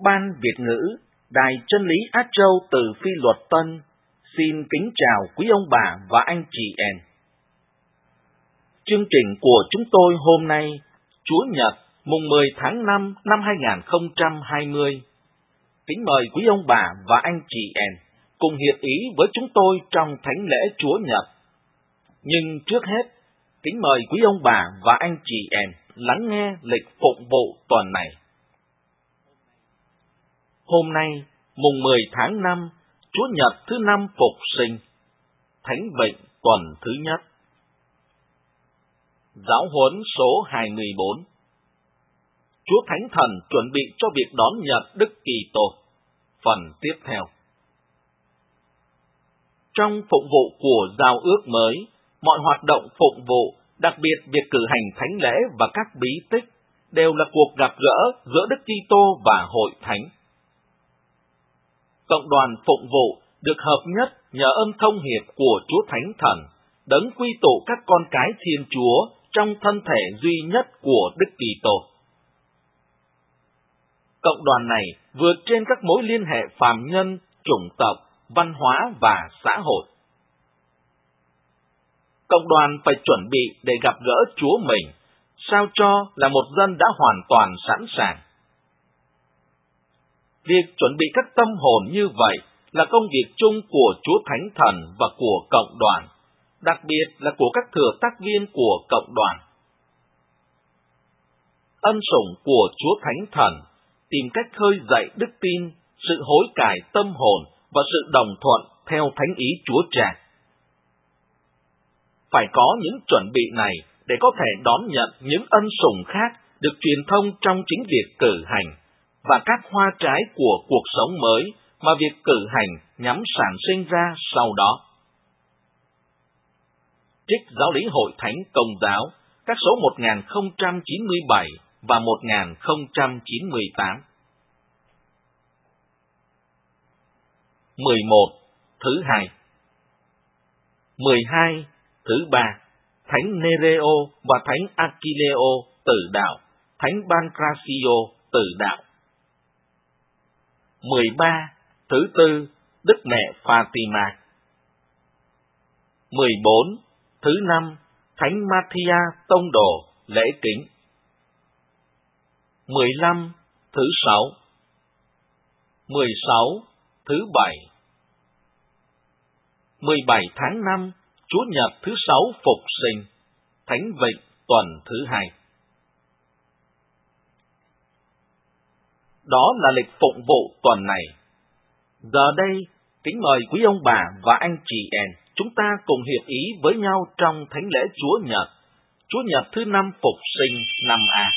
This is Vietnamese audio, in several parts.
Ban Việt ngữ, Đài Chân lý Á Châu từ Phi Luật Tân, xin kính chào quý ông bà và anh chị em. Chương trình của chúng tôi hôm nay, Chúa Nhật, mùng 10 tháng 5 năm 2020. Kính mời quý ông bà và anh chị em cùng hiệp ý với chúng tôi trong thánh lễ Chúa Nhật. Nhưng trước hết, kính mời quý ông bà và anh chị em lắng nghe lịch phụng vụ tuần này. Hôm nay, mùng 10 tháng 5, Chúa Nhật thứ 5 Phục Sinh, Thánh Vịnh tuần thứ nhất. Giáo huấn số 24. Chúa Thánh Thần chuẩn bị cho việc đón nhận Đức Kitô. Phần tiếp theo. Trong phụng vụ của Giao ước mới, mọi hoạt động phụng vụ, đặc biệt việc cử hành thánh lễ và các bí tích, đều là cuộc gặp gỡ giữa Đức Kitô và Hội Thánh. Cộng đoàn phụng vụ được hợp nhất nhờ ơn thông hiệp của Chúa Thánh Thần, đấng quy tụ các con cái Thiên Chúa trong thân thể duy nhất của Đức Kitô. Cộng đoàn này vượt trên các mối liên hệ phàm nhân, chủng tộc, văn hóa và xã hội. Cộng đoàn phải chuẩn bị để gặp gỡ Chúa mình, sao cho là một dân đã hoàn toàn sẵn sàng. Việc chuẩn bị các tâm hồn như vậy là công việc chung của Chúa Thánh Thần và của cộng đoàn, đặc biệt là của các thừa tác viên của cộng đoàn. Ân sủng của Chúa Thánh Thần tìm cách khơi dậy đức tin, sự hối cải tâm hồn và sự đồng thuận theo thánh ý Chúa Cha. Phải có những chuẩn bị này để có thể đón nhận những ân sủng khác được truyền thông trong chính việc cử hành và các hoa trái của cuộc sống mới mà việc cử hành nhằm sản sinh ra sau đó. Trích Giáo lý Hội Thánh Công giáo, các số 1097 và 1098. 11. Thứ hai. 12. Thứ ba. Thánh Nereo và Thánh Achilleo tử đạo, Thánh Pancrazio tử đạo. 13. Thứ tư. Đức Mẹ Fatima. 14. Thứ năm. Thánh Mathia tông đồ, lễ kính. 15. Thứ sáu. 16. Thứ bảy. 17 tháng 5, Chúa Nhật thứ 6 Phục Sinh, Thánh Vịnh tuần thứ 2. Đó là lịch phụng vụ tuần này. Giờ đây, kính mời quý ông bà và anh chị em, chúng ta cùng hiệp ý với nhau trong thánh lễ Chúa Nhật thứ 5 Phục Sinh năm A.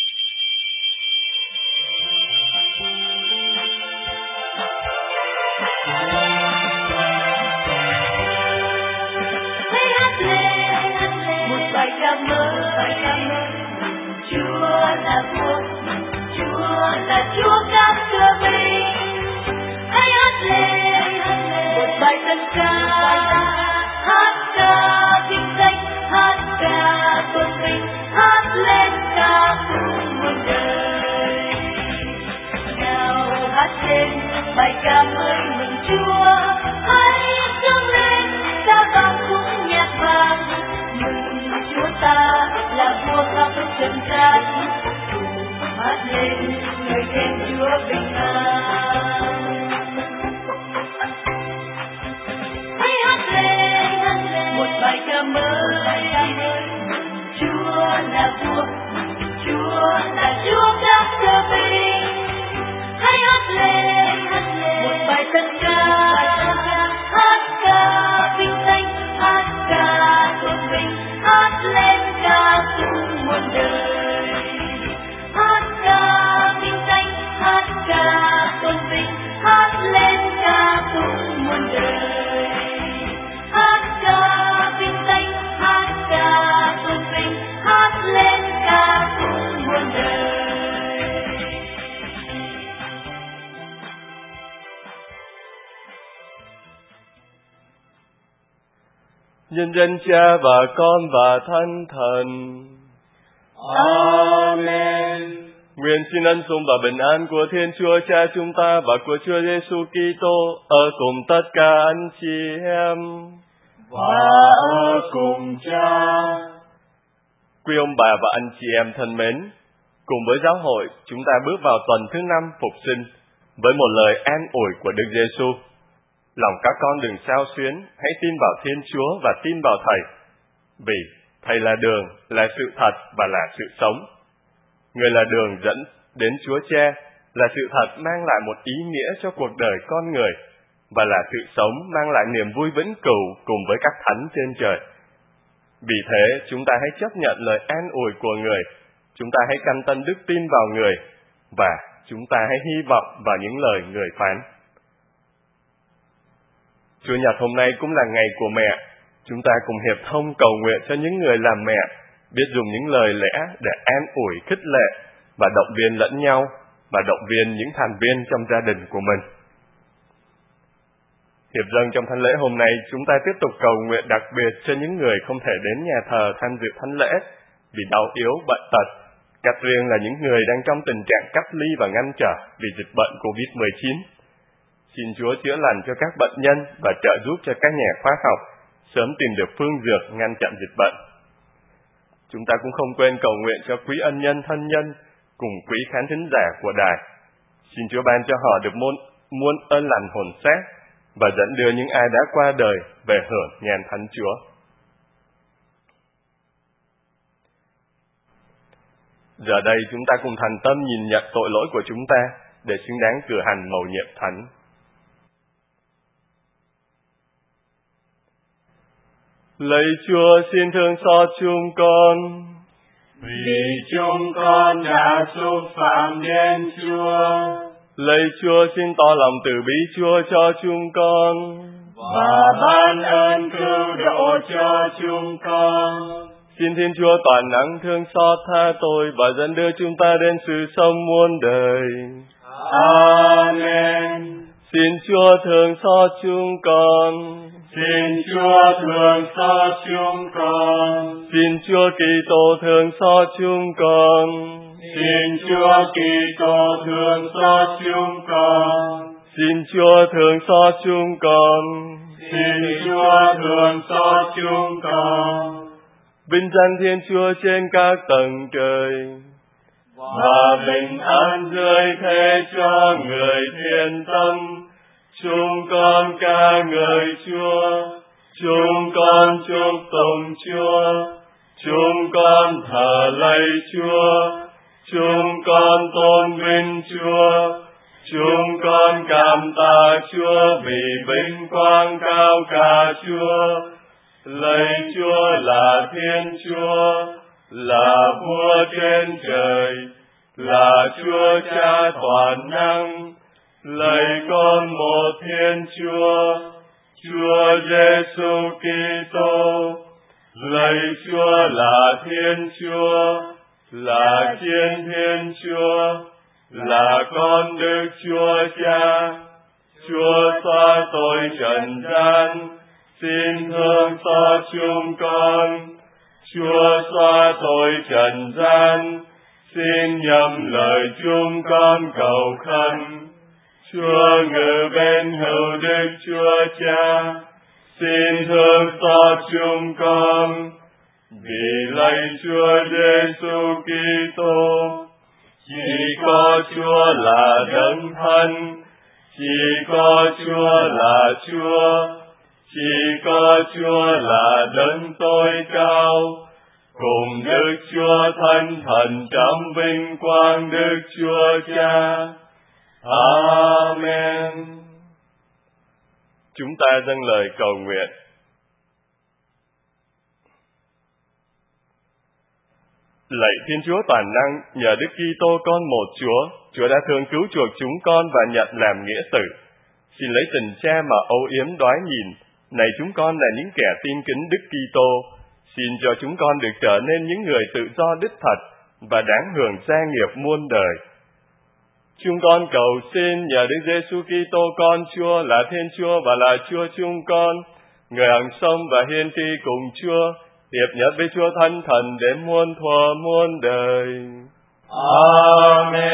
Chúa các cơ vị, hãy hát lên một bài tân ca, hát ca vinh danh, hát ca tôn vinh, hát lên ca cùng muôn đời. Nào hát lên bài ca mới mừng Chúa, hãy dâng lên ca vang khúc nhạc vang, mừng Chúa ta là vua khắp trần gian. Hát lên người khen Chúa bình an. Hãy hát lên một bài ca mới. Chúa là vua, Chúa là Chúa các cơ vị. Hãy hát lên một bài tân ca, hát ca vinh danh, hát ca tôn vinh, hát lên ca cùng muôn đời. Nhân danh Cha và Con và Thánh Thần. Amen. Nguyện xin ân sủng và bình an của Thiên Chúa Cha chúng ta và của Chúa Giêsu Kitô ở cùng tất cả anh chị em và ở cùng Cha. Quý ông bà và anh chị em thân mến, cùng với giáo hội chúng ta bước vào tuần thứ 5 phục sinh với một lời an ủi của Đức Giêsu. Lòng các con đừng xao xuyến, hãy tin vào Thiên Chúa và tin vào Thầy, vì Thầy là đường, là sự thật và là sự sống. Người là đường dẫn đến Chúa Cha, là sự thật mang lại một ý nghĩa cho cuộc đời con người, và là sự sống mang lại niềm vui vĩnh cửu cùng với các thánh trên trời. Vì thế, chúng ta hãy chấp nhận lời an ủi của người, chúng ta hãy căn tân đức tin vào người, và chúng ta hãy hy vọng vào những lời người phán. Chủ nhật hôm nay cũng là ngày của mẹ. Chúng ta cùng hiệp thông cầu nguyện cho những người làm mẹ, biết dùng những lời lẽ để an ủi, khích lệ và động viên lẫn nhau, và động viên những thành viên trong gia đình của mình. Hiệp dâng trong thánh lễ hôm nay, chúng ta tiếp tục cầu nguyện đặc biệt cho những người không thể đến nhà thờ tham dự thánh lễ vì đau yếu, bệnh tật, cách riêng là những người đang trong tình trạng cách ly và ngăn trở vì dịch bệnh COVID-19. Xin Chúa chữa lành cho các bệnh nhân và trợ giúp cho các nhà khoa học sớm tìm được phương dược ngăn chặn dịch bệnh. Chúng ta cũng không quên cầu nguyện cho quý ân nhân thân nhân cùng quý khán thính giả của đài. Xin Chúa ban cho họ được muôn ơn lành hồn xác và dẫn đưa những ai đã qua đời về hưởng nhàn thánh Chúa. Giờ đây chúng ta cùng thành tâm nhìn nhận tội lỗi của chúng ta để xứng đáng cử hành mầu nhiệm thánh. Lạy Chúa, xin thương xót chúng con, vì chúng con đã xúc phạm đến Chúa. Lạy Chúa, xin tỏ lòng từ bi Chúa cho chúng con, và ban ơn cứu độ cho chúng con. Xin Thiên Chúa toàn năng thương xót tha tội và dẫn đưa chúng ta đến sự sống muôn đời. Amen. Xin Chúa thương xót chúng con. Xin Chúa thương xót chúng con. Xin Chúa Kitô thương xót chúng con. Xin Chúa Kitô thương xót chúng con. Xin Chúa thương xót chúng con. Xin Chúa thương xót chúng con. Vinh danh Thiên Chúa trên các tầng trời, và bình an dưới thế cho người thiện tâm. Chúng con ca ngợi Chúa, chúng con chúc tụng Chúa, chúng con thờ lạy Chúa, chúng con tôn vinh Chúa, chúng con cảm tạ Chúa vì vinh quang cao cả Chúa. Lạy Chúa là Thiên Chúa, là Vua trên trời, là Chúa Cha toàn năng. Lạy con một Thiên Chúa, Chúa Giêsu Kitô. Lạy Chúa là Thiên Chúa, là Thiên Thiên Chúa, là con Đức Chúa Cha. Chúa xóa tội trần gian, xin thương xót chúng con. Chúa xóa tội trần gian, xin nhậm lời chúng con cầu khẩn. Chúa ngự bên hữu Đức Chúa Cha, xin thương xót chúng con. Vì lạy Chúa Giêsu Kitô, chỉ có Chúa là Đấng Thân, chỉ có Chúa là Chúa, chỉ có Chúa là Đấng tối cao, cùng Đức Chúa Thánh Thần trong vinh quang Đức Chúa Cha. Amen. Chúng ta dâng lời cầu nguyện. Lạy Thiên Chúa toàn năng, nhờ Đức Kitô con một Chúa, Chúa đã thương cứu chuộc chúng con và nhận làm nghĩa tử. Xin lấy tình Cha mà âu yếm đoái nhìn. Này chúng con là những kẻ tin kính Đức Kitô, xin cho chúng con được trở nên những người tự do đích thật và đáng hưởng gia nghiệp muôn đời. Chúng con cầu xin nhờ Đức Giêsu Kitô con Chúa là Thiên Chúa và là Chúa chúng con, người hằng sống và hiên tri cùng Chúa, hiệp nhất với Chúa Thánh Thần đến muôn thuở muôn đời. Amen.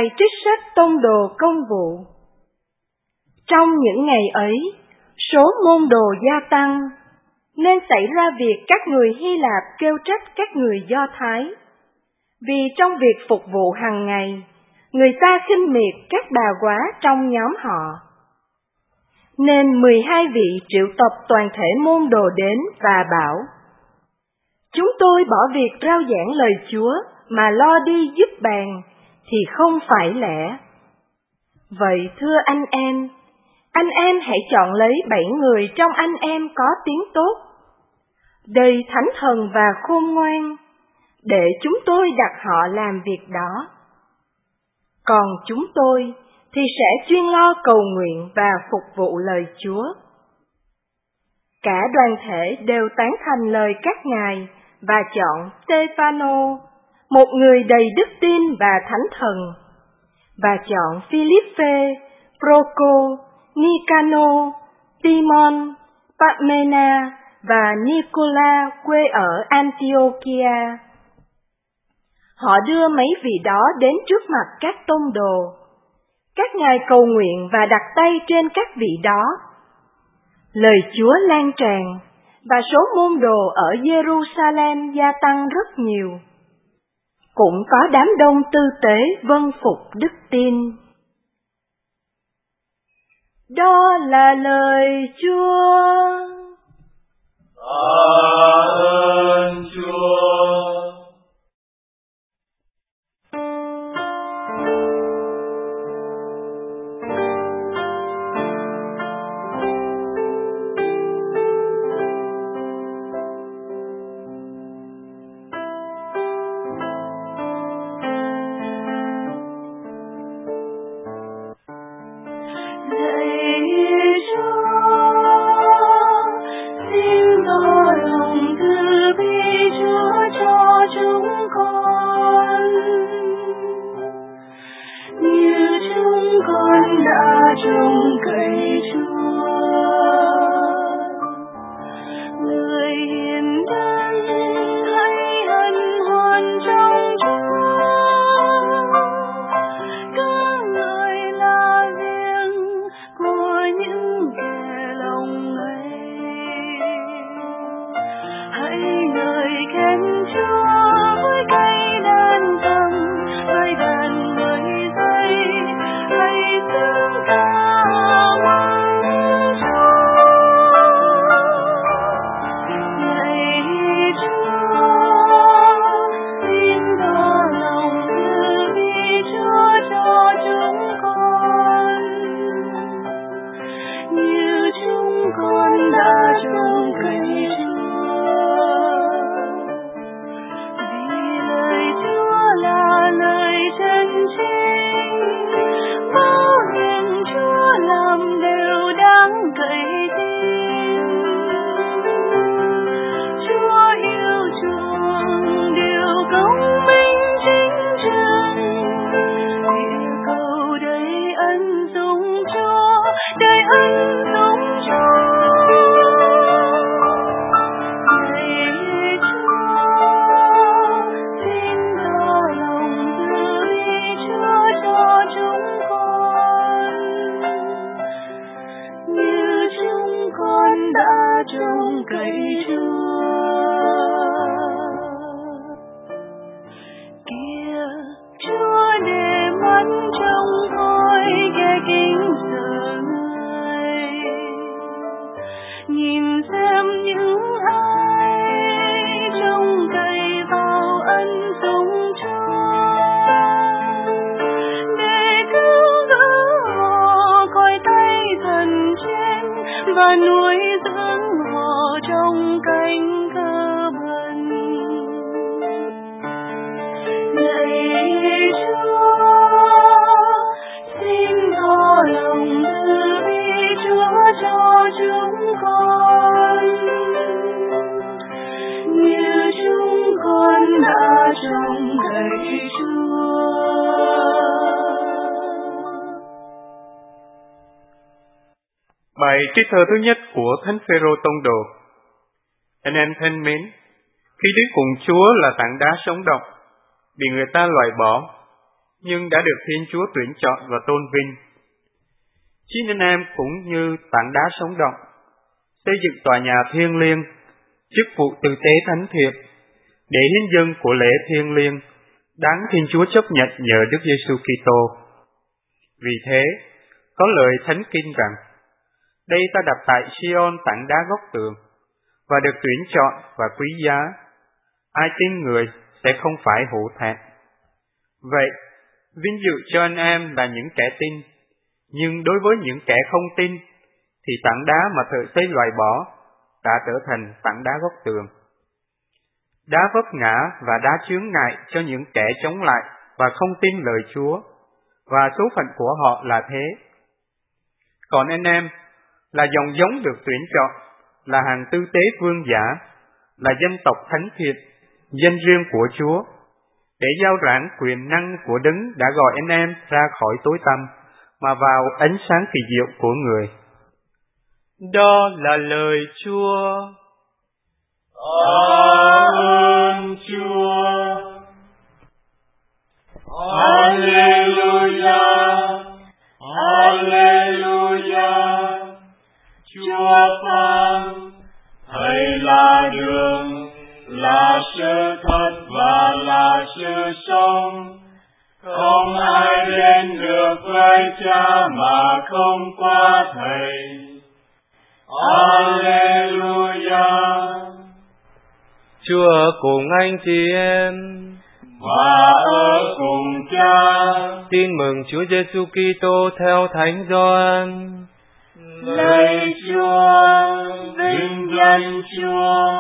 bài trích sách tông đồ công vụ. Trong những ngày ấy, số môn đồ gia tăng, nên xảy ra việc các người Hy Lạp kêu trách các người Do Thái. Vì trong việc phục vụ hàng ngày, người ta khinh miệt các bà góa trong nhóm họ. Nên 12 vị triệu tập toàn thể môn đồ đến và bảo: chúng tôi bỏ việc rao giảng lời Chúa mà lo đi giúp bàn thì không phải lẽ. Vậy thưa anh em hãy chọn lấy 7 người trong anh em có tiếng tốt, đầy thánh thần và khôn ngoan, để chúng tôi đặt họ làm việc đó. Còn chúng tôi thì sẽ chuyên lo cầu nguyện và phục vụ lời Chúa. Cả đoàn thể đều tán thành lời các ngài và chọn Stefano, một người đầy đức tin và thánh thần, và chọn Philippe, Proco, Nicano, Timon, Parmena và Nicola quê ở Antiochia. Họ đưa mấy vị đó đến trước mặt các tông đồ. Các ngài cầu nguyện và đặt tay trên các vị đó. Lời Chúa lan tràn, và số môn đồ ở Jerusalem gia tăng rất nhiều. Cũng có đám đông tư tế vâng phục đức tin. Đó là lời Chúa. Ơn Chúa. và nuôi dưỡng họ trong cánh cơ bần. Lạy Chúa, xin tỏ lòng từ bi Chúa cho chúng con, như chúng con đã trông cậy Chúa. Bài trích thơ thứ nhất của Thánh Phêrô Tông Đồ. Anh em thân mến, khi đứng cùng Chúa là tảng đá sống động, bị người ta loại bỏ, nhưng đã được Thiên Chúa tuyển chọn và tôn vinh. Chính anh em cũng như tảng đá sống động, xây dựng tòa nhà thiêng liêng, chức vụ tử tế thánh thiện, để hiến dâng của lễ thiêng liêng, đáng Thiên Chúa chấp nhận nhờ Đức Giêsu Kitô. Vì thế, có lời Thánh Kinh rằng: đây ta đặt tại Sion tảng đá góc tường, và được tuyển chọn và quý giá. Ai tin người sẽ không phải hổ thẹn. Vậy, vinh dự cho anh em là những kẻ tin, nhưng đối với những kẻ không tin, thì tảng đá mà thợ xây loại bỏ đã trở thành tảng đá góc tường, đá vấp ngã và đá chướng ngại cho những kẻ chống lại và không tin lời Chúa, và số phận của họ là thế. Còn anh em là dòng giống được tuyển chọn, là hàng tư tế vương giả, là dân tộc thánh thiện, dân riêng của Chúa, để giao rảng quyền năng của Đấng đã gọi anh em ra khỏi tối tăm mà vào ánh sáng kỳ diệu của Người. Đó là lời Chúa. Ơn Chúa. Hallelujah, Hallelujah. Chúa phán, Thầy là đường, là sự thật và là sự sống. Không ai đến được với Cha mà không qua Thầy. Hallelujah. Chúa ở cùng anh chị em và ở cùng Cha. Tin mừng Chúa Giêsu Kitô theo Thánh Gioan. Lạy Chúa, vinh danh Chúa.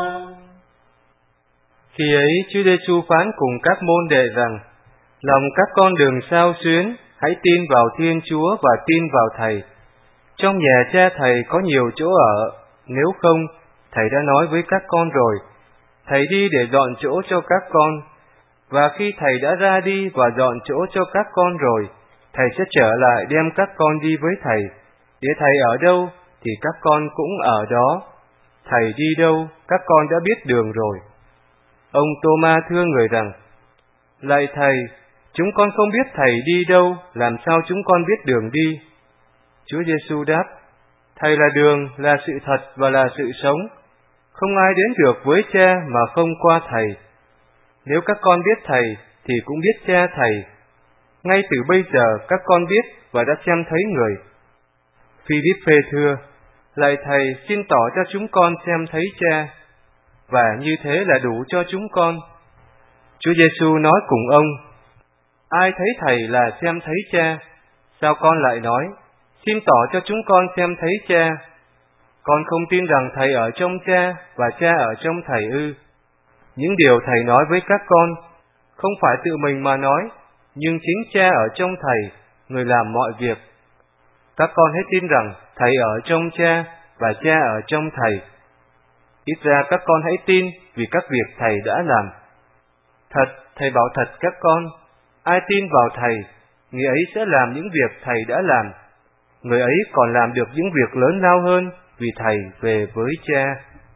Khi ấy Chúa Giêsu phán cùng các môn đệ rằng: lòng các con đừng xao xuyến, hãy tin vào Thiên Chúa và tin vào Thầy. Trong nhà Cha Thầy có nhiều chỗ ở, nếu không, Thầy đã nói với các con rồi. Thầy đi để dọn chỗ cho các con, và khi Thầy đã ra đi và dọn chỗ cho các con rồi, Thầy sẽ trở lại đem các con đi với Thầy, để Thầy ở đâu thì các con cũng ở đó. Thầy đi đâu, các con đã biết đường rồi. Ông Tô-ma thưa Người rằng: lạy Thầy, chúng con không biết Thầy đi đâu, làm sao chúng con biết đường đi? Chúa Giêsu đáp: Thầy là đường, là sự thật và là sự sống. Không ai đến được với Cha mà không qua Thầy. Nếu các con biết Thầy, thì cũng biết Cha Thầy. Ngay từ bây giờ các con biết và đã xem thấy Người. Philip-phê thưa: lạy Thầy, xin tỏ cho chúng con xem thấy Cha, và như thế là đủ cho chúng con. Chúa Giêsu nói cùng ông: ai thấy Thầy là xem thấy Cha. Sao con lại nói: xin tỏ cho chúng con xem thấy Cha? Con không tin rằng Thầy ở trong Cha và Cha ở trong Thầy ư? Những điều Thầy nói với các con không phải tự mình mà nói, nhưng chính Cha ở trong Thầy, Người làm mọi việc. Các con hãy tin rằng Thầy ở trong Cha và Cha ở trong Thầy. Ít ra các con hãy tin vì các việc Thầy đã làm. Thật, Thầy bảo thật các con, ai tin vào Thầy, người ấy sẽ làm những việc Thầy đã làm. Người ấy còn làm được những việc lớn lao hơn, vì Thầy về với Cha.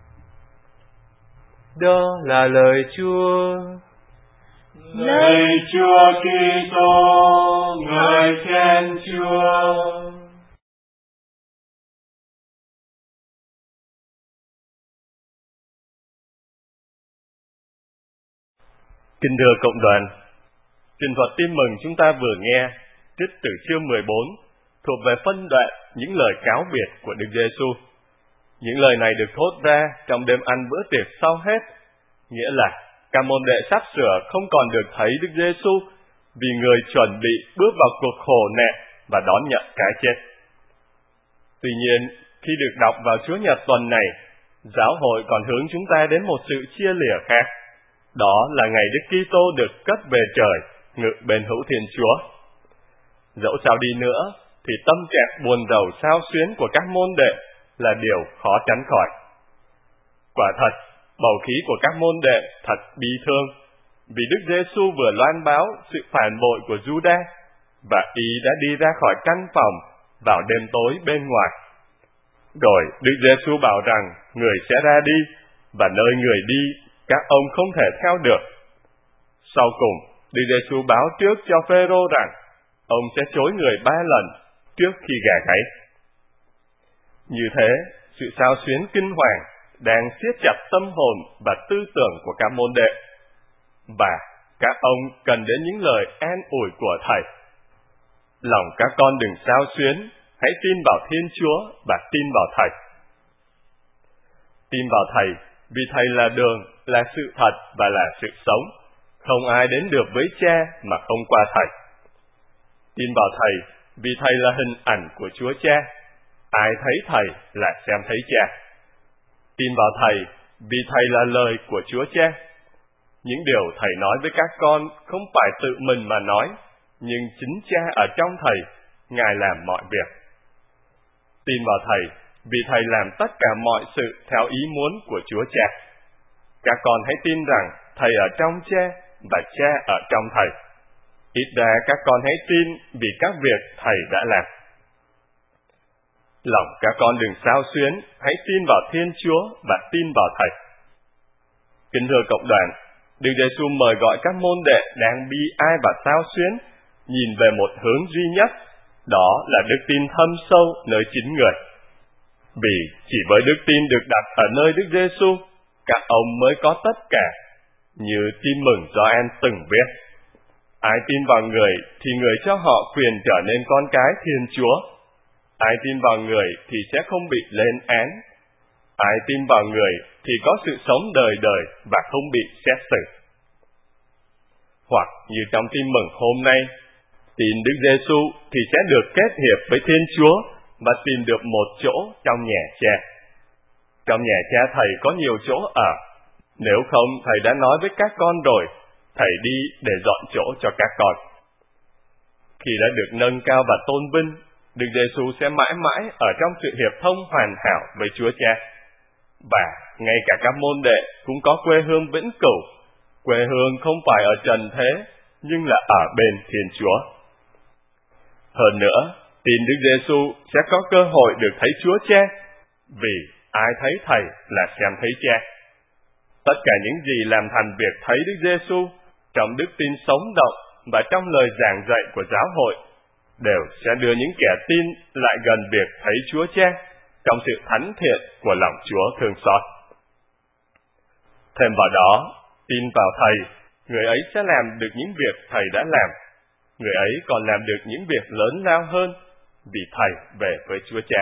Đó là lời Chúa. Lạy Chúa Kitô, ngợi khen Chúa. Kính thưa cộng đoàn, trình thuật tin mừng chúng ta vừa nghe trích từ chương 14 thuộc về phân đoạn những lời cáo biệt của Đức Giêsu. Những lời này được thốt ra trong đêm ăn bữa tiệc sau hết, nghĩa là các môn đệ sắp sửa không còn được thấy Đức Giêsu vì Người chuẩn bị bước vào cuộc khổ nạn và đón nhận cái chết. Tuy nhiên, khi được đọc vào Chúa Nhật tuần này, giáo hội còn hướng chúng ta đến một sự chia lìa khác. Đó là ngày Đức Kitô được cất về trời, ngự bên hữu Thiên Chúa. Dẫu sao đi nữa, thì tâm trạng buồn rầu xao xuyến của các môn đệ là điều khó tránh khỏi. Quả thật, bầu khí của các môn đệ thật bi thương, vì Đức Giêsu vừa loan báo sự phản bội của Giu-đa, và y đã đi ra khỏi căn phòng vào đêm tối bên ngoài. Rồi Đức Giêsu bảo rằng Người sẽ ra đi, và nơi Người đi, các ông không thể theo được. Sau cùng, Đức Giêsu báo trước cho Phêrô rằng ông sẽ chối người 3 lần trước khi gà gáy. Như thế, sự xao xuyến kinh hoàng đang siết chặt tâm hồn và tư tưởng của các môn đệ, và các ông cần đến những lời an ủi của Thầy. Lòng các con đừng xao xuyến, hãy tin vào Thiên Chúa và tin vào Thầy. Tin vào Thầy, vì Thầy là đường, là sự thật và là sự sống. Không ai đến được với Cha mà không qua Thầy. Tin vào Thầy, vì Thầy là hình ảnh của Chúa Cha. Ai thấy Thầy là xem thấy Cha. Tin vào Thầy, vì Thầy là lời của Chúa Cha. Những điều Thầy nói với các con không phải tự mình mà nói, nhưng chính Cha ở trong Thầy, Ngài làm mọi việc. Tin vào Thầy, vì Thầy làm tất cả mọi sự theo ý muốn của Chúa Cha. Các con hãy tin rằng Thầy ở trong Cha và Cha ở trong Thầy. Ít ra các con hãy tin vì các việc Thầy đã làm. Lòng các con đừng xao xuyến, hãy tin vào Thiên Chúa và tin vào Thầy. Kính thưa cộng đoàn, Đức Giêsu mời gọi các môn đệ đang bi ai và xao xuyến nhìn về một hướng duy nhất, đó là đức tin thâm sâu nơi chính người. Vì chỉ với đức tin được đặt ở nơi Đức Giêsu, các ông mới có tất cả, như tin mừng Gioan từng viết. Ai tin vào người thì người cho họ quyền trở nên con cái Thiên Chúa. Ai tin vào người thì sẽ không bị lên án. Ai tin vào người thì có sự sống đời đời và không bị xét xử. Hoặc như trong tin mừng hôm nay, tin Đức Giêsu thì sẽ được kết hiệp với Thiên Chúa và tìm được một chỗ trong nhà Cha. Trong nhà Cha Thầy có nhiều chỗ ở. Nếu không, Thầy đã nói với các con rồi, Thầy đi để dọn chỗ cho các con. Khi đã được nâng cao và tôn vinh, Đức Giêsu sẽ mãi mãi ở trong sự hiệp thông hoàn hảo với Chúa Cha. Và ngay cả các môn đệ cũng có quê hương vĩnh cửu. Quê hương không phải ở trần thế, nhưng là ở bên Thiên Chúa. Hơn nữa, tin Đức Giêsu sẽ có cơ hội được thấy Chúa Cha, vì ai thấy Thầy là xem thấy Cha. Tất cả những gì làm thành việc thấy Đức Giêsu trong đức tin sống động và trong lời giảng dạy của giáo hội đều sẽ đưa những kẻ tin lại gần việc thấy Chúa Cha trong sự thánh thiện của lòng Chúa thương xót. Thêm vào đó, tin vào Thầy, người ấy sẽ làm được những việc Thầy đã làm. Người ấy còn làm được những việc lớn lao hơn vì Thầy về với Chúa Cha.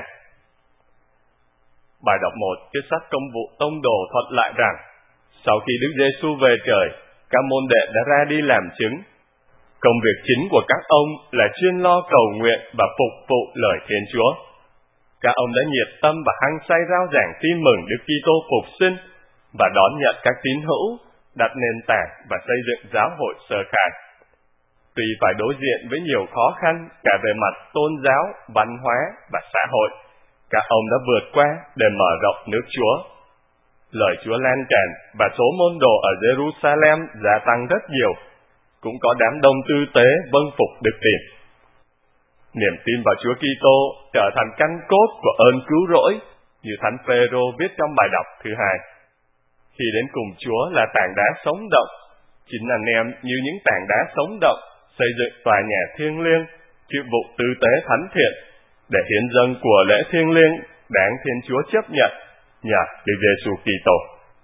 Bài đọc 1 trên sách Công vụ Tông đồ thuật lại rằng, sau khi Đức Giêsu về trời, các môn đệ đã ra đi làm chứng. Công việc chính của các ông là chuyên lo cầu nguyện và phục vụ lời Thiên Chúa. Các ông đã nhiệt tâm và hăng say rao giảng tin mừng Đức Kitô phục sinh và đón nhận các tín hữu, đặt nền tảng và xây dựng giáo hội sơ khai. Tuy phải đối diện với nhiều khó khăn cả về mặt tôn giáo, văn hóa và xã hội, các ông đã vượt qua để mở rộng nước Chúa. Lời Chúa lan tràn và số môn đồ ở Jerusalem gia tăng rất nhiều, cũng có đám đông tư tế vâng phục đức tin. Niềm tin vào Chúa Kitô trở thành căn cốt của ơn cứu rỗi, như Thánh Phêrô viết trong bài đọc thứ 2. Khi đến cùng Chúa là tảng đá sống động, chính anh em như những tảng đá sống động xây dựng tòa nhà thiêng liêng, chịu vụ tư tế thánh thiện, để hiến dâng của lễ thiêng liêng đáng Thiên Chúa chấp nhận nhờ Đức Giêsu Kitô.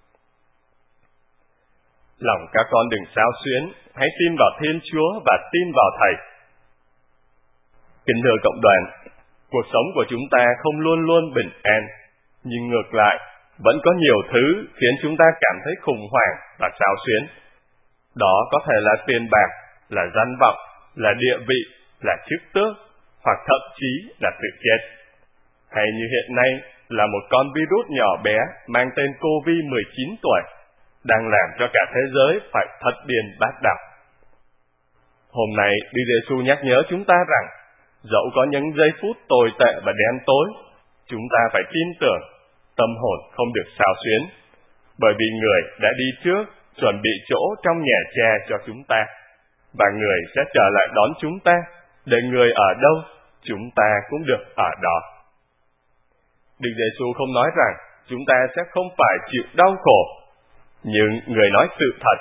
Lòng các con đừng xao xuyến, hãy tin vào Thiên Chúa và tin vào Thầy. Kính thưa cộng đoàn, cuộc sống của chúng ta không luôn luôn bình an, nhưng ngược lại, vẫn có nhiều thứ khiến chúng ta cảm thấy khủng hoảng và xao xuyến. Đó có thể là tiền bạc, là danh vọng, là địa vị, là chức tước, hoặc thậm chí là sự chết. Hay như hiện nay là một con virus nhỏ bé mang tên COVID-19 tuổi, đang làm cho cả thế giới phải thất điên bát đảo. Hôm nay, Đức Giêsu nhắc nhớ chúng ta rằng, dẫu có những giây phút tồi tệ và đen tối, chúng ta phải tin tưởng, tâm hồn không được xao xuyến, bởi vì Người đã đi trước, chuẩn bị chỗ trong nhà Cha cho chúng ta, và Người sẽ trở lại đón chúng ta, để Người ở đâu, chúng ta cũng được ở đó. Đức Giêsu không nói rằng chúng ta sẽ không phải chịu đau khổ, nhưng Người nói sự thật,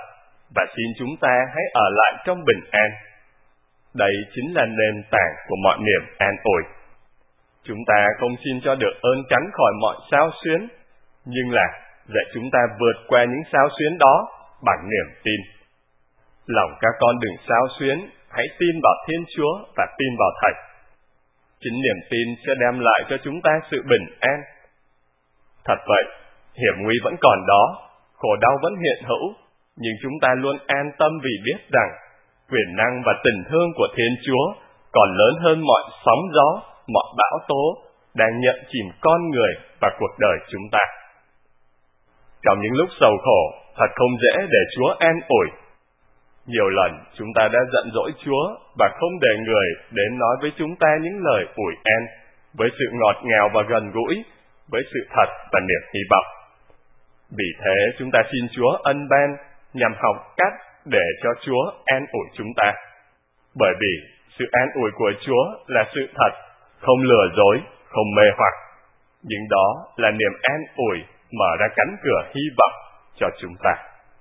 và xin chúng ta hãy ở lại trong bình an. Đây chính là nền tảng của mọi niềm an ủi. Chúng ta không xin cho được ơn tránh khỏi mọi xao xuyến, nhưng là dạy chúng ta vượt qua những xao xuyến đó bằng niềm tin. Lòng các con đừng xao xuyến, hãy tin vào Thiên Chúa và tin vào Thầy. Chính niềm tin sẽ đem lại cho chúng ta sự bình an. Thật vậy, hiểm nguy vẫn còn đó, khổ đau vẫn hiện hữu, nhưng chúng ta luôn an tâm vì biết rằng quyền năng và tình thương của Thiên Chúa còn lớn hơn mọi sóng gió, mọi bão tố đang nhận chìm con người và cuộc đời chúng ta. Trong những lúc sầu khổ, thật không dễ để Chúa an ủi. Nhiều lần chúng ta đã giận dỗi Chúa và không để người đến nói với chúng ta những lời ủi an, với sự ngọt ngào và gần gũi, với sự thật và niềm hy vọng. Vì thế chúng ta xin Chúa ân ban nhằm học cách để cho Chúa an ủi chúng ta. Bởi vì sự an ủi của Chúa là sự thật, không lừa dối, không mê hoặc. Nhưng đó là niềm an ủi mở ra cánh cửa hy vọng cho chúng ta.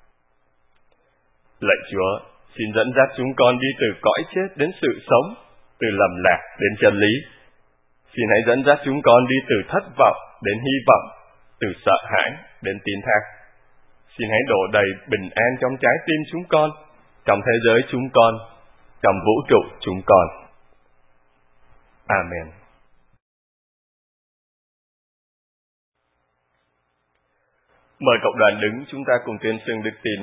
Lạy Chúa, xin dẫn dắt chúng con đi từ cõi chết đến sự sống, từ lầm lạc đến chân lý. Xin hãy dẫn dắt chúng con đi từ thất vọng đến hy vọng, từ sợ hãi đến tín thác. Xin hãy đổ đầy bình an trong trái tim chúng con, trong thế giới chúng con, trong vũ trụ chúng con. Amen. Mời cộng đoàn đứng, chúng ta cùng tuyên xưng đức tin.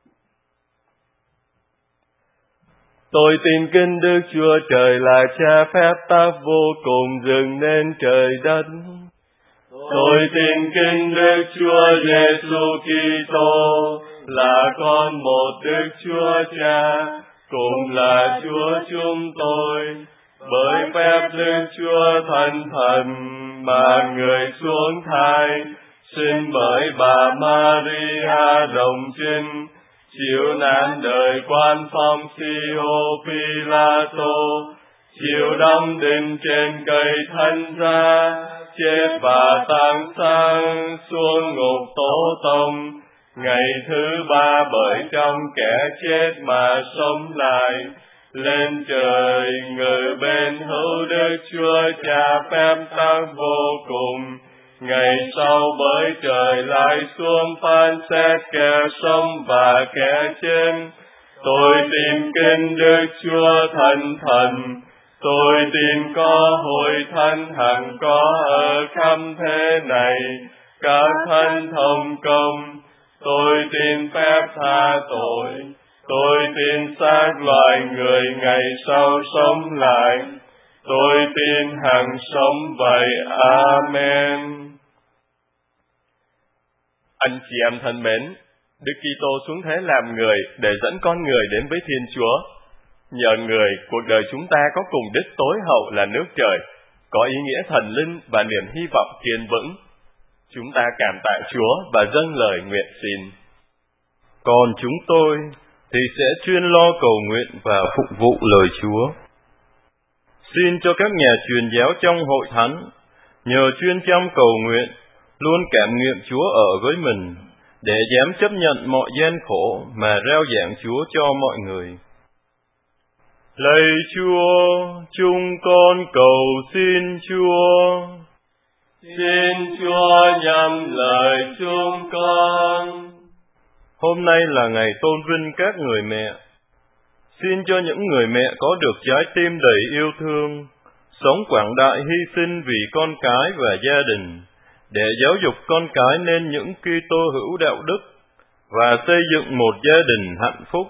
Tôi tin kính Đức Chúa Trời là Cha phép tác vô cùng dựng nên trời đất. Tôi tin kính Đức Chúa Giêsu Kitô là con một Đức Chúa Cha, cùng là Chúa chúng tôi, bởi phép Đức Chúa Thánh Thần mà người xuống thai, sinh bởi bà Maria đồng trinh, chịu nạn đời quan phong Pôncio Pilato, chịu đóng đinh trên cây thánh giá, chết và táng sang xuống ngục Tổ Tông, ngày thứ ba bởi trong kẻ chết mà sống lại, lên trời ngự bên hữu Đức Chúa Cha phép tác vô cùng, ngày sau bởi trời lại xuống phán xét kẻ sống và kẻ chết. Tôi tin kính Đức Chúa Thánh Thần, tôi tin có hội thánh hằng có ở khắp thế này, các thánh thông công. Tôi tin phép tha tội, tôi tin xác loài người ngày sau sống lại, tôi tin hằng sống vậy. Amen. Anh chị em thân mến, Đức Kitô xuống thế làm người để dẫn con người đến với Thiên Chúa. Nhờ người, cuộc đời chúng ta có cùng đích tối hậu là nước trời, có ý nghĩa thần linh và niềm hy vọng kiên vững. Chúng ta cảm tạ Chúa và dâng lời nguyện xin. Còn chúng tôi thì sẽ chuyên lo cầu nguyện và phục vụ lời Chúa. Xin cho các nhà truyền giáo trong hội thánh, nhờ chuyên chăm cầu nguyện, luôn cảm nghiệm Chúa ở với mình, để dám chấp nhận mọi gian khổ mà rao giảng Chúa cho mọi người. Lạy Chúa, chúng con cầu xin Chúa. Xin Chúa nhắm lời chúng con. Hôm nay là ngày tôn vinh các người mẹ. Xin cho những người mẹ có được trái tim đầy yêu thương, sống quảng đại hy sinh vì con cái và gia đình, để giáo dục con cái nên những Kitô hữu đạo đức và xây dựng một gia đình hạnh phúc.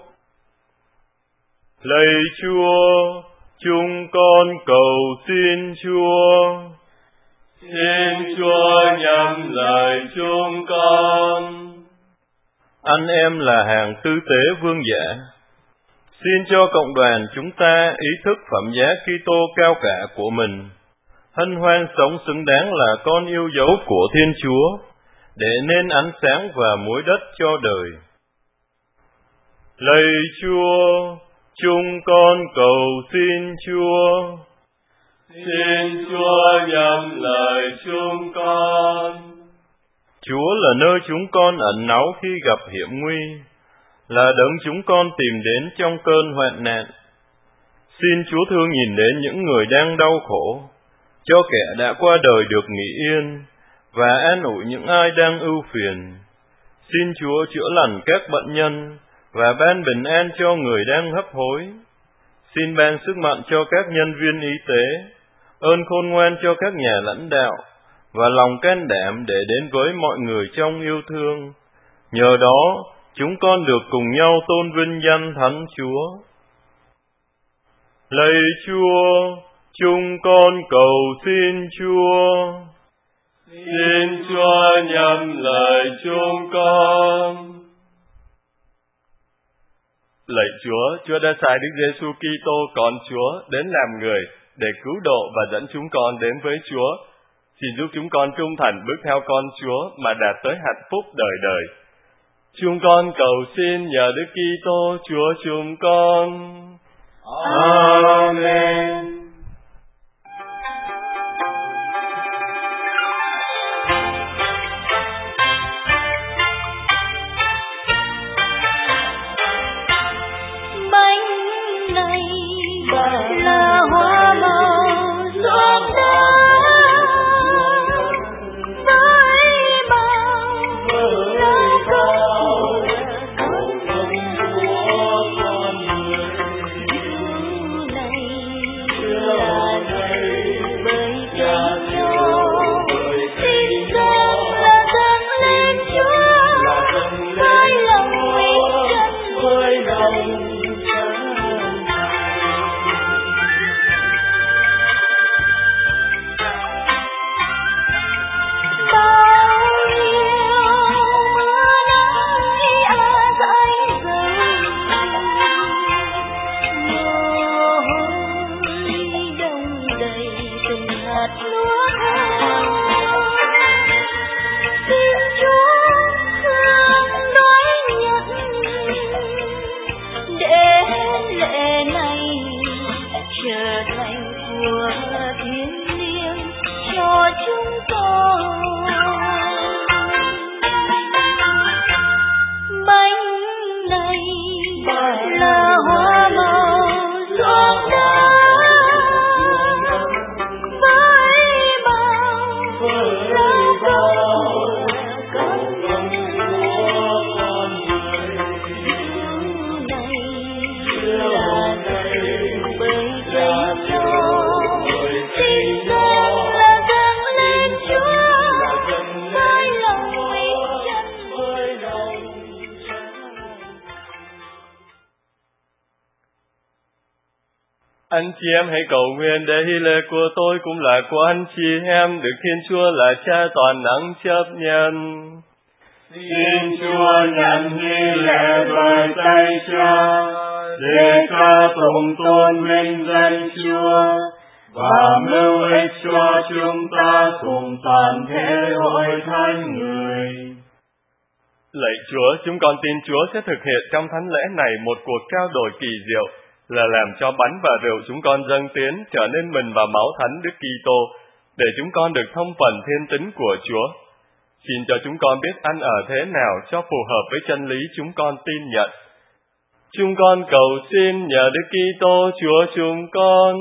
Lạy Chúa, chúng con cầu xin Chúa. Xin Chúa nhắm lời chúng con. Anh em là hàng tư tế vương giả. Xin cho cộng đoàn chúng ta ý thức phẩm giá Kitô cao cả của mình, hân hoan sống xứng đáng là con yêu dấu của Thiên Chúa, để nên ánh sáng và muối đất cho đời. Lạy Chúa, chúng con cầu xin Chúa. Xin Chúa nhắm lời chúng con. Chúa là nơi chúng con ẩn náu khi gặp hiểm nguy, là đấng chúng con tìm đến trong cơn hoạn nạn. Xin Chúa thương nhìn đến những người đang đau khổ, cho kẻ đã qua đời được nghỉ yên, và an ủi những ai đang ưu phiền. Xin Chúa chữa lành các bệnh nhân, và ban bình an cho người đang hấp hối. Xin ban sức mạnh cho các nhân viên y tế, ơn khôn ngoan cho các nhà lãnh đạo, và lòng can đảm để đến với mọi người trong yêu thương. Nhờ đó, chúng con được cùng nhau tôn vinh danh Thánh Chúa. Lạy Chúa, chúng con cầu xin Chúa. Xin Chúa nhậm lời chúng con. Lạy Chúa, Chúa đã sai Đức Giêsu Kitô con Chúa đến làm người để cứu độ và dẫn chúng con đến với Chúa. Xin giúp chúng con trung thành bước theo con Chúa mà đạt tới hạnh phúc đời đời. Chúng con cầu xin nhờ Đức Kitô Chúa chúng con. Amen. Anh chị em hãy cầu nguyện để hy lễ của tôi cũng là của anh chị em, được Thiên Chúa là Cha toàn năng chấp nhận. Xin Chúa nhận hy lễ bởi tay Cha, để ca tụng tôn vinh danh Chúa, và mưu ích cho chúng ta cùng toàn thể hội thánh người. Lạy Chúa, chúng con tin Chúa sẽ thực hiện trong thánh lễ này một cuộc trao đổi kỳ diệu, là làm cho bánh và rượu chúng con dâng tiến trở nên mình và máu thánh Đức Kitô, để chúng con được thông phần thiên tính của Chúa. Xin cho chúng con biết ăn ở thế nào cho phù hợp với chân lý chúng con tin nhận. Chúng con cầu xin nhờ Đức Kitô Chúa chúng con.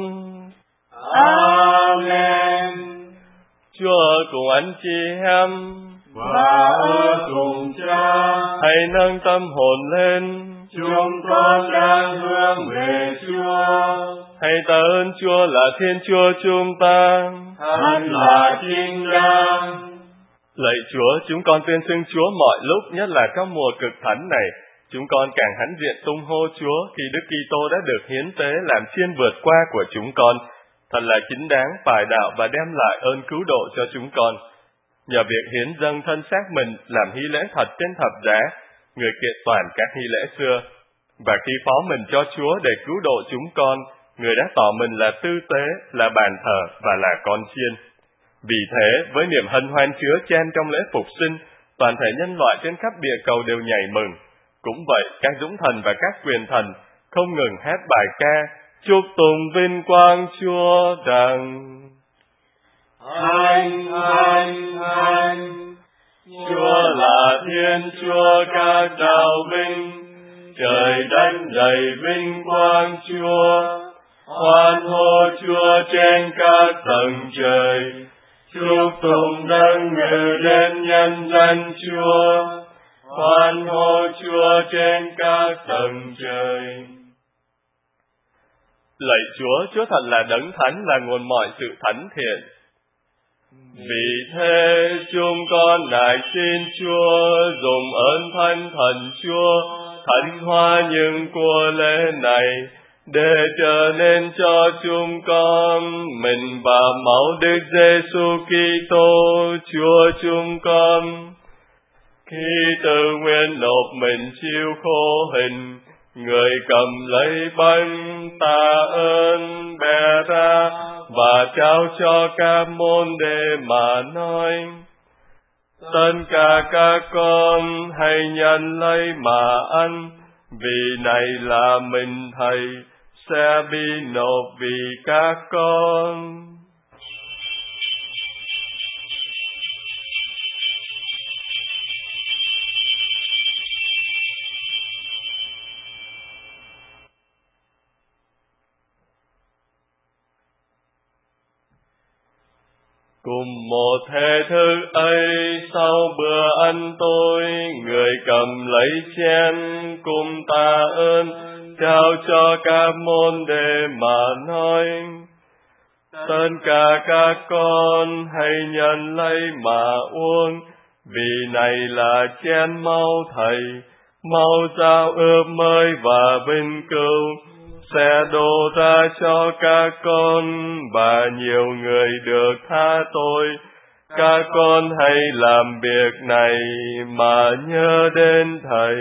Amen. Chúa cùng anh chị em và ở cùng Cha, hãy nâng tâm hồn lên. Chúng con đang hướng về Chúa. Hãy tạ ơn Chúa là Thiên Chúa chúng ta. Hắn là chính đáng. Lạy Chúa, chúng con tuyên xưng Chúa mọi lúc, nhất là trong mùa cực thánh này. Chúng con càng hãnh diện tung hô Chúa khi Đức Kitô đã được hiến tế làm chiên vượt qua của chúng con. Thật là chính đáng, phải đạo và đem lại ơn cứu độ cho chúng con. Nhờ việc hiến dâng thân xác mình làm hy lễ thật trên thập giá, người kiện toàn các hy lễ xưa, và khi phó mình cho Chúa để cứu độ chúng con, người đã tỏ mình là tư tế, là bàn thờ và là con chiên. Vì thế, với niềm hân hoan chứa chan trong lễ phục sinh, toàn thể nhân loại trên khắp địa cầu đều nhảy mừng. Cũng vậy, các dũng thần và các quyền thần không ngừng hát bài ca chúc tùng vinh quang Chúa rằng: Hạnh, hạnh, hạnh, Chúa là Thiên Chúa các đạo vinh, trời đất đầy vinh quang Chúa. Hoan hô Chúa trên các tầng trời, chúc tụng đấng ngự đến nhân dân Chúa. Hoan hô Chúa trên các tầng trời. Lạy Chúa, Chúa thật là đấng thánh, là nguồn mọi sự thánh thiện. Vì thế chúng con nài xin Chúa dùng ơn thánh thần Chúa thánh hóa những của lễ này, để trở nên cho chúng con mình và máu Đức Giêsu Kitô Chúa chúng con. Khi tự nguyện nộp mình chịu khổ hình, Người cầm lấy bánh tạ ơn bẻ ra và trao cho các môn đệ mà nói: tất cả các con hãy nhận lấy mà ăn, vì này là mình Thầy sẽ bị nộp vì các con. Cùng một thể thức ấy, sau bữa ăn tối, Người cầm lấy chén cùng tạ ơn, trao cho các môn đệ mà nói: tất cả các con hãy nhận lấy mà uống, vì này là chén máu Thầy, máu giao ước mới và vinh cửu, sẽ đổ ra cho các con và nhiều người được tha tội. Các con hãy làm việc này mà nhớ đến Thầy.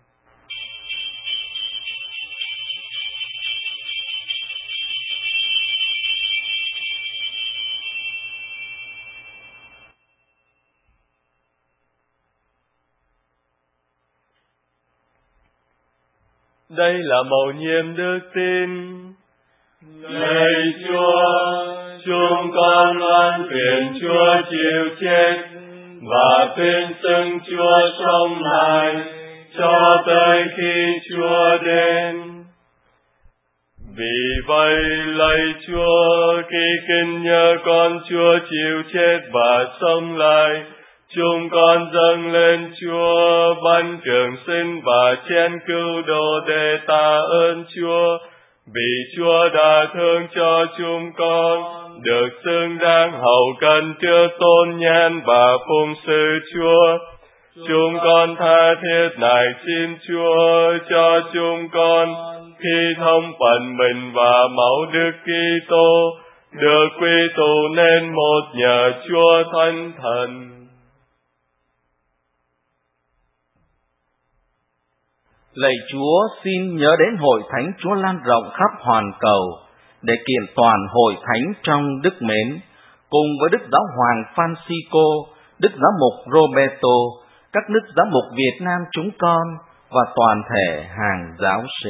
Đây là mầu nhiệm đức tin. Lạy Chúa, chúng con loan truyền Chúa chịu chết và tuyên xưng Chúa sống lại cho tới khi Chúa đến. Vì vậy, lạy Chúa, khi kính nhớ con Chúa chịu chết và sống lại, chúng con dâng lên Chúa bánh trường sinh và chén cứu độ để tạ ơn Chúa, vì Chúa đã thương cho chúng con, được xứng đáng hầu cận trước tôn nhan và phụng sự Chúa. Chúng con tha thiết nài xin Chúa cho chúng con khi thông phần mình và máu Đức Kitô được quy tụ nên một nhờ Chúa Thánh Thần. Lạy Chúa, xin nhớ đến hội thánh Chúa lan rộng khắp hoàn cầu, để kiện toàn hội thánh trong đức mến, cùng với Đức Giáo hoàng Francisco, Đức Giám mục Roberto, các đức giám mục Việt Nam chúng con và toàn thể hàng giáo sĩ.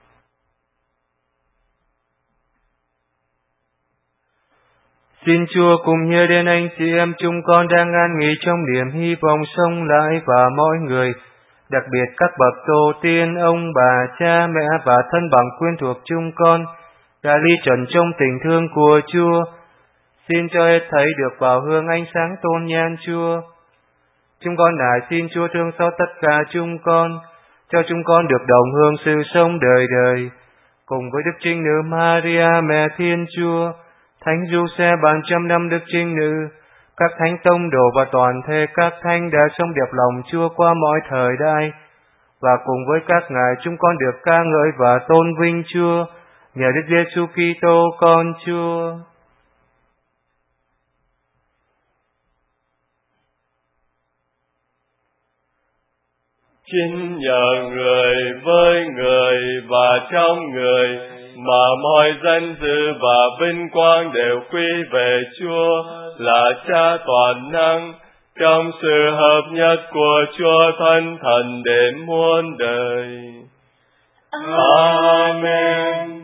Xin Chúa cùng nhớ đến anh chị em chúng con đang an nghỉ trong niềm hy vọng sống lại, và mỗi người, đặc biệt các bậc tổ tiên, ông bà, cha mẹ và thân bằng quyến thuộc chúng con đã ly trần trong tình thương của Chúa. Xin cho hết thảy được vào hương ánh sáng tôn nhan Chúa. Chúng con nài xin Chúa thương xót tất cả chúng con, cho chúng con được đồng hương sự sống đời đời, cùng với Đức Trinh Nữ Maria Mẹ Thiên Chúa, Thánh Giuse ban trăm năm Đức Trinh Nữ, các thánh tông đồ và toàn thể các thánh đã sống đẹp lòng Chúa qua mọi thời đại, và cùng với các ngài chúng con được ca ngợi và tôn vinh Chúa nhờ Đức Giêsu Kitô con Chúa. Chính nhờ người với người và trong người mà mọi danh dự và vinh quang đều quy về Chúa là Cha toàn năng, trong sự hợp nhất của Chúa Thánh Thần đến muôn đời. Amen.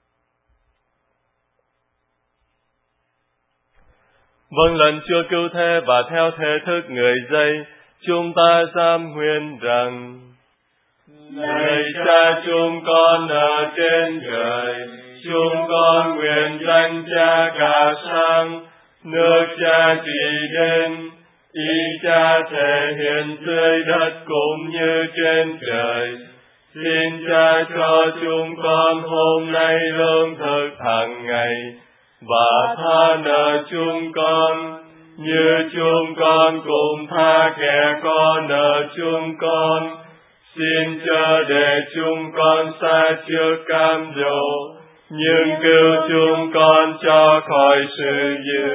Vâng lệnh Chúa cứu thế và theo thể thức người dạy, chúng ta dám nguyện rằng: Lạy Cha chúng con ở trên trời, chúng con nguyện danh Cha cả sáng, nước Cha trị đến, ý Cha thể hiện dưới đất cũng như trên trời. Xin Cha cho chúng con hôm nay lương thực hàng ngày, và tha nợ chúng con, như chúng con cũng tha kẻ có nợ chúng con. Xin chớ để chúng con sa trước cám dỗ, nhưng cứu chúng con cho khỏi sự dữ.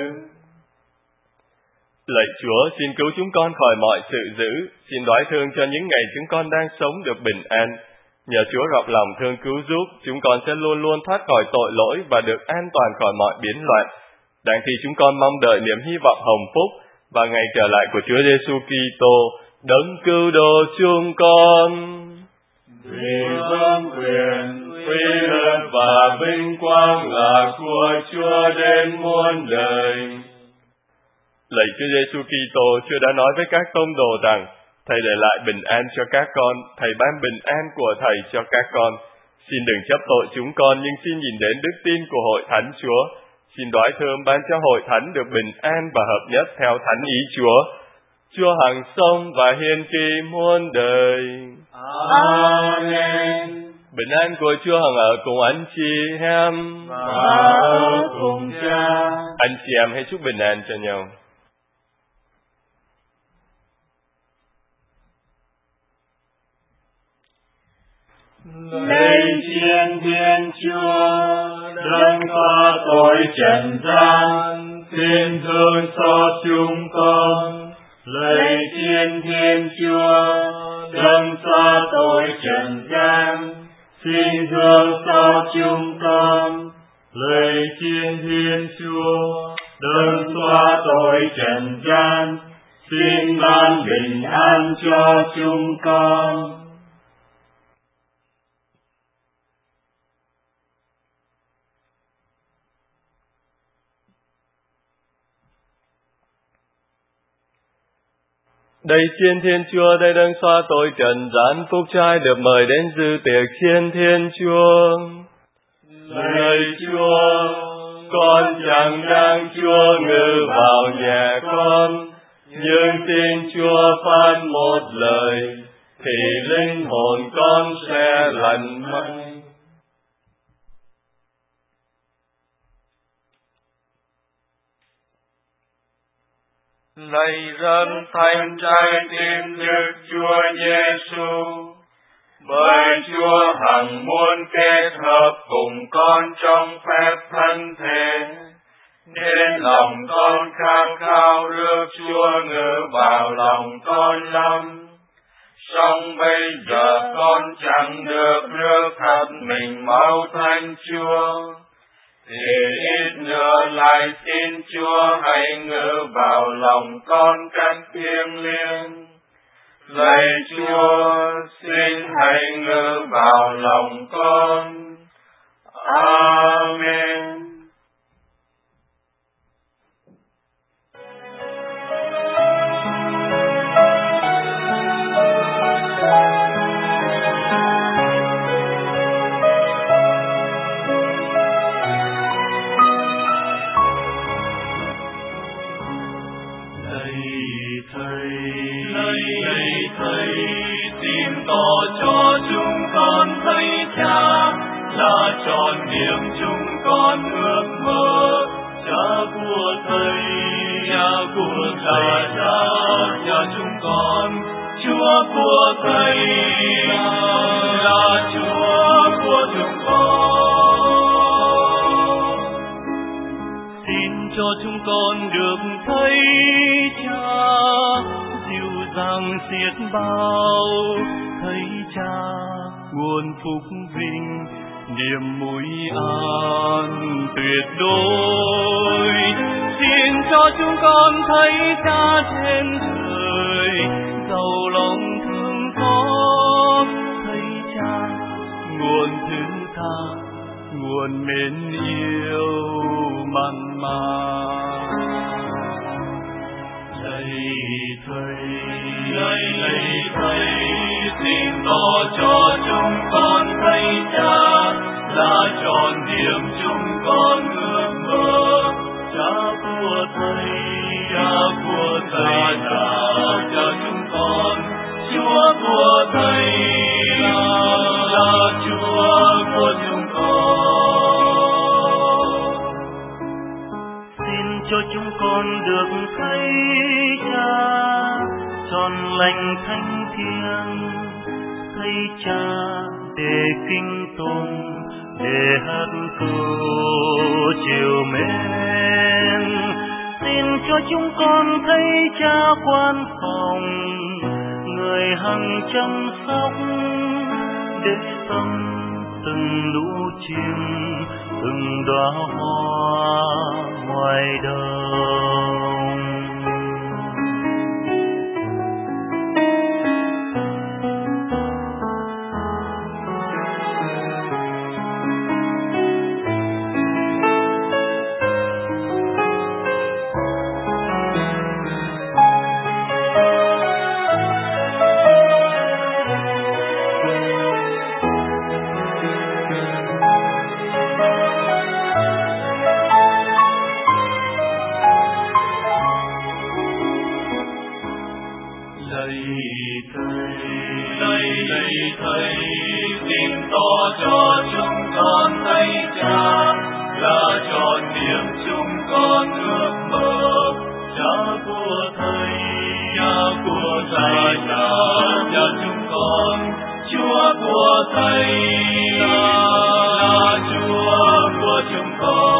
Lạy Chúa, xin cứu chúng con khỏi mọi sự dữ. Xin đoái thương cho những ngày chúng con đang sống được bình an. Nhờ Chúa rộng lòng thương cứu giúp, chúng con sẽ luôn luôn thoát khỏi tội lỗi và được an toàn khỏi mọi biến loạn. Đang khi chúng con mong đợi niềm hy vọng hồng phúc và ngày trở lại của Chúa Giêsu Kitô, đấng cứu độ chúng con. Vì vương quyền, uy lực và vinh quang là của Chúa đến muôn đời. Lạy Chúa Giêsu Kitô, Chúa đã nói với các tông đồ rằng Thầy để lại bình an cho các con, Thầy ban bình an của Thầy cho các con. Xin đừng chấp tội chúng con, nhưng xin nhìn đến đức tin của Hội Thánh Chúa. Xin đoái thương ban cho Hội Thánh được bình an và hợp nhất theo thánh ý Chúa. Chúa hằng sống và hiền kỳ muôn đời. Amen. Bình an của Chúa hằng ở cùng anh chị em và ở cùng Cha. Anh chị em hãy chúc bình an cho nhau. Lạy Thiên Thiên Chúa, đấng xóa tội trần gian, xin thương xót chúng con. Lạy Thiên Thiên Chúa, đấng xóa tội trần gian, xin thương xót chúng con. Lạy Thiên Thiên Chúa, đấng xóa tội trần gian, xin ban bình an cho chúng con. Đây Chiên Thiên Chúa, đây đấng xóa tội trần gian, phúc trai được mời đến dự tiệc Chiên Thiên Chúa. Lạy Chúa, con chẳng đáng Chúa ngự vào nhà con, nhưng tin Chúa phán một lời, thì linh hồn con sẽ lành mạnh. Lạy dân thành trái tim Đức Chúa Giêsu, bởi Chúa hằng muốn kết hợp cùng con trong phép thân thể, nên lòng con khát khao rước Chúa ngự vào lòng con lắm. Song bây giờ con chẳng được rước thật mình mau thanh Chúa, thì ít nữa lại xin Chúa hãy ngự vào lòng con cách thiêng liêng. Lạy Chúa, xin hãy ngự vào lòng con. Amen. Cho chúng con thấy Cha là tròn niềm chúng con ước mơ. Cha của Thầy, Cha của Thầy, Cha chúng con, Chúa của Thầy là Chúa của chúng con. Xin cho chúng con được thấy Cha dịu dàng xiết bao, thấy Cha nguồn phúc vinh, niềm vui an tuyệt đối. Xin cho chúng con thấy Cha trên trời, giàu lòng thương xót, thấy Cha nguồn thứ tha, nguồn mến yêu mặn mà. Lạy Thầy, lạy Thầy, xin tỏ cho chúng con thấy Cha, là tròn niềm chúng con ước mơ. Cha của Thầy là Cha chúng con, Chúa của Thầy là Chúa của chúng con. Xin cho chúng con được thấy Cha tròn lành thánh thiêng, thấy Cha để kính tôn, để hát câu chiều mến. Xin cho chúng con thấy Cha quan phòng, người hằng chăm sóc, để tâm từng lũ chim, từng đóa hoa ngoài đồng. Lạy Thầy, xin tỏ cho chúng con thấy Cha, là tròn niềm chúng con ước mơ. Cha của Thầy là Cha chúng con, Chúa của Thầy là Chúa của chúng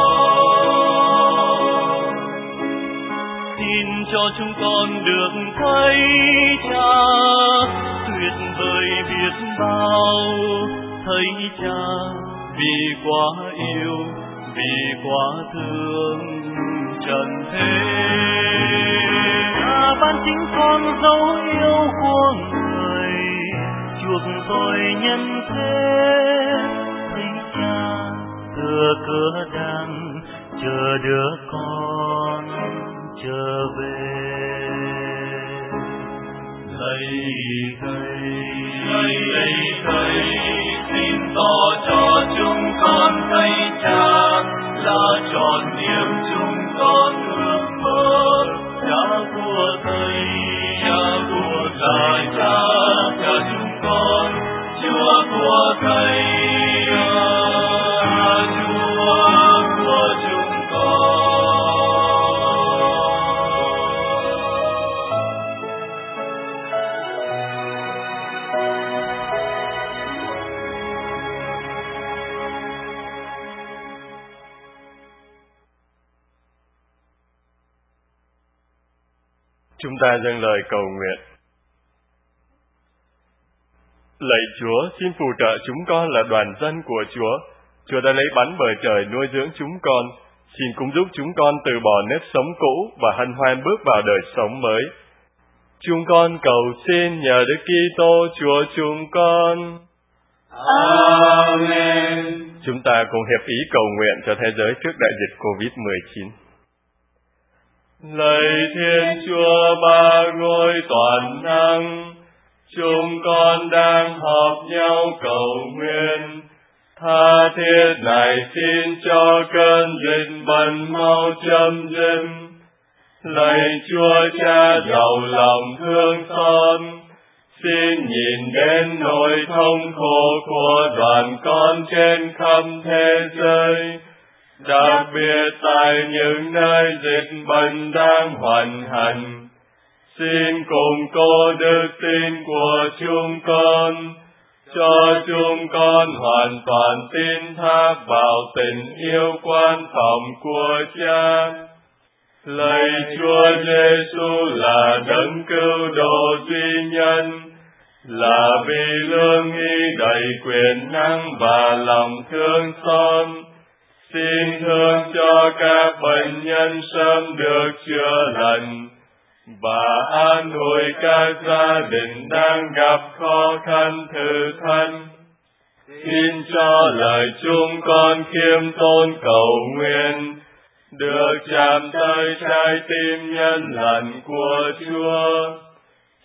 con. Xin cho chúng con được thấy Cha tuyệt vời biết bao, thấy Cha vì quá yêu, vì quá thương trần thế. Cha ban chính con dấu yêu của người, chuộc tội nhân thế. Thấy Cha thừa cửa đang chờ đứa con trở về. Lạy Thầy, xin tỏ cho chúng con thấy Cha, là tròn niềm chúng con ước mơ. Cha của Thầy là Cha chúng con, Chúa của Thầy là Chúa của chúng con. Chúng ta dâng lời cầu nguyện. Lạy Chúa, xin phù trợ chúng con là đoàn dân của Chúa. Chúa đã lấy bánh bờ trời nuôi dưỡng chúng con. Xin cũng giúp chúng con từ bỏ nếp sống cũ và hân hoan bước vào đời sống mới. Chúng con cầu xin nhờ Đức Kitô Chúa chúng con. Amen. Chúng ta cùng hiệp ý cầu nguyện cho thế giới trước đại dịch Covid-19. Lạy Thiên Chúa ba ngôi toàn năng, chúng con đang họp nhau cầu nguyện. Tha thiết này xin cho cơn dịch bệnh mau chấm dứt. Lạy Chúa Cha giàu lòng thương xót, xin nhìn đến nỗi thống khổ của đoàn con trên khắp thế giới, đặc biệt tại những nơi dịch bệnh đang hoành hành. Xin củng cố đức tin của chúng con, cho chúng con hoàn toàn tin thác vào tình yêu quan phòng của Cha. Lạy Chúa Giêsu là đấng cứu độ duy nhân, là vì lương y đầy quyền năng và lòng thương xót. Xin thương cho các bệnh nhân sớm được chữa lành, và an ủi các gia đình đang gặp khó khăn thử thách. Xin cho lời chúng con khiêm tốn cầu nguyện, được chạm tới trái tim nhân lành của Chúa.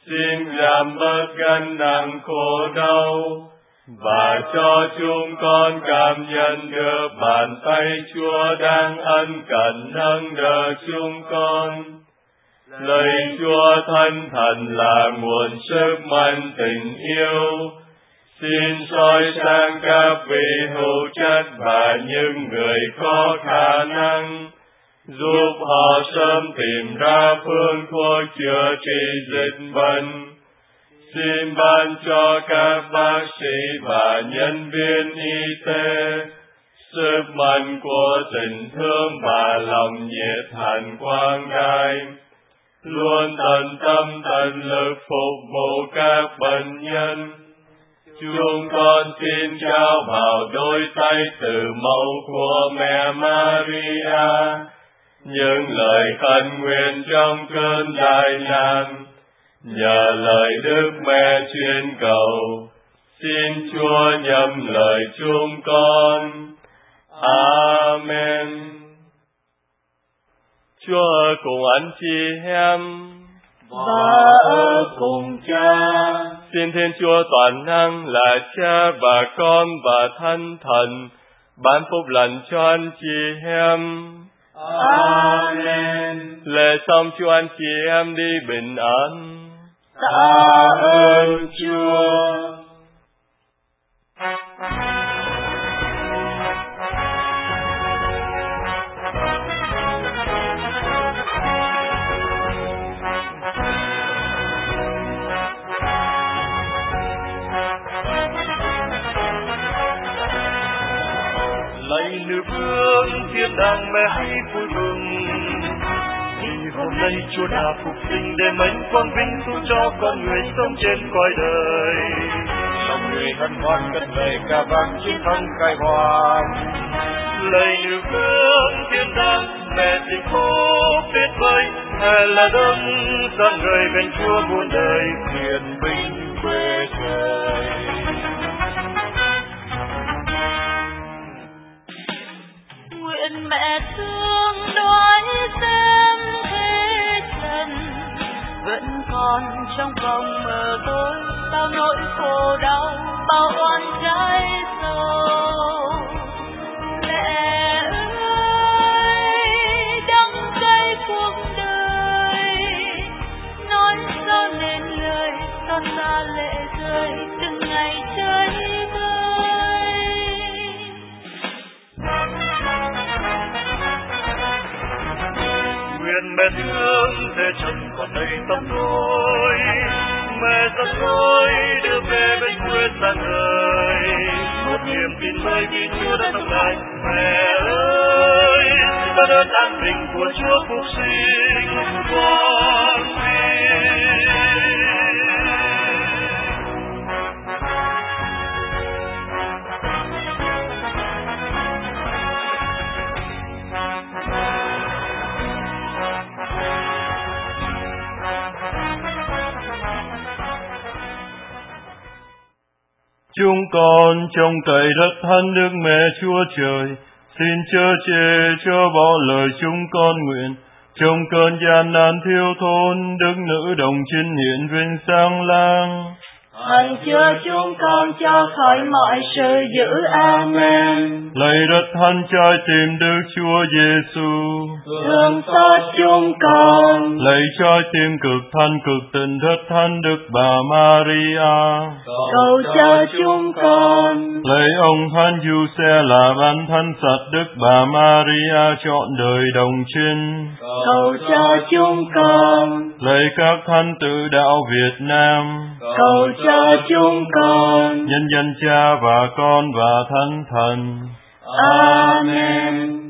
xin giảm bớt gánh nặng khổ đau, và cho chúng con cảm nhận được bàn tay Chúa đang ân cần nâng đỡ chúng con. Lạy Chúa Thánh Thần là nguồn sức mạnh tình yêu, xin soi sáng các vị hữu trách và những người có khả năng, giúp họ sớm tìm ra phương thuốc chữa trị dịch bệnh. Xin ban cho các bác sĩ và nhân viên y tế sức mạnh của tình thương và lòng nhiệt thành quang đại, luôn tận tâm tận lực phục vụ các bệnh nhân. Chúng con xin trao vào đôi tay từ mẫu của mẹ Maria những lời khấn nguyện trong cơn đại nạn. Nhờ lời Đức Mẹ truyền cầu, xin Chúa nhậm lời chúng con. Amen. Chúa ở cùng anh chị em và ở cùng Cha. Xin Thiên Chúa toàn năng là Cha và Con và Thánh Thần ban phúc lành cho anh chị em. Amen. Lễ xong cho anh chị em đi bình an. Tạ ơn Chúa. Lạy nữ vương thiên đàng mẹ hãy vui mừng, vì hôm nay Chúa đã phục sinh đem ánh quang vinh thu cho con người sống trên cõi đời. Lòng người hân hoan cất lời ca vang chiến thắng khai hoàng. Lạy nữ vương thiên đàng mẹ tình phúc tuyệt vời, ngài là đấng dẫn người bên Chúa muôn đời hiền bình quê trời. Nguyện mẹ thương đoái xem thế trần vẫn còn trong vòng mờ tối, bao nỗi khổ đau, bao oan trái sầu. Mẹ ơi, đắng cay cuộc đời, nói sao nên lời, xót xa lệ rơi từng ngày chơi vơi. Nguyện mẹ thương thế trần còn đây tâm tôi, mẹ dẫn tôi đưa về bên quê xa đời. Một niềm tin mới vì Chúa đã sống lại. Mẹ ơi, ta đỡ an bình của Chúa phục sinh con tin. Chúng con trông cậy đất thánh Đức Mẹ Chúa Trời, xin chớ chê chớ bỏ lời chúng con nguyện. Trong cơn gian nan thiếu thốn, Đức Nữ Đồng Trinh hiện vinh sáng lang. Hằng chứa chúng con cho khỏi mọi sự dữ. Amen. Lạy đất thánh trái tim Đức Chúa Giêsu, thương xót chúng con. Lạy trái tim cực thanh cực tình đất thánh Đức Bà Maria, cầu cho chúng con. Lạy ông Thánh Giuse là ban thánh sạch Đức Bà Maria trọn đời đồng trinh, cầu cho chúng con. Lạy các thánh tử đạo Việt Nam, cầu cho chúng con. nhân danh Cha và Con và Thánh Thần. Amen.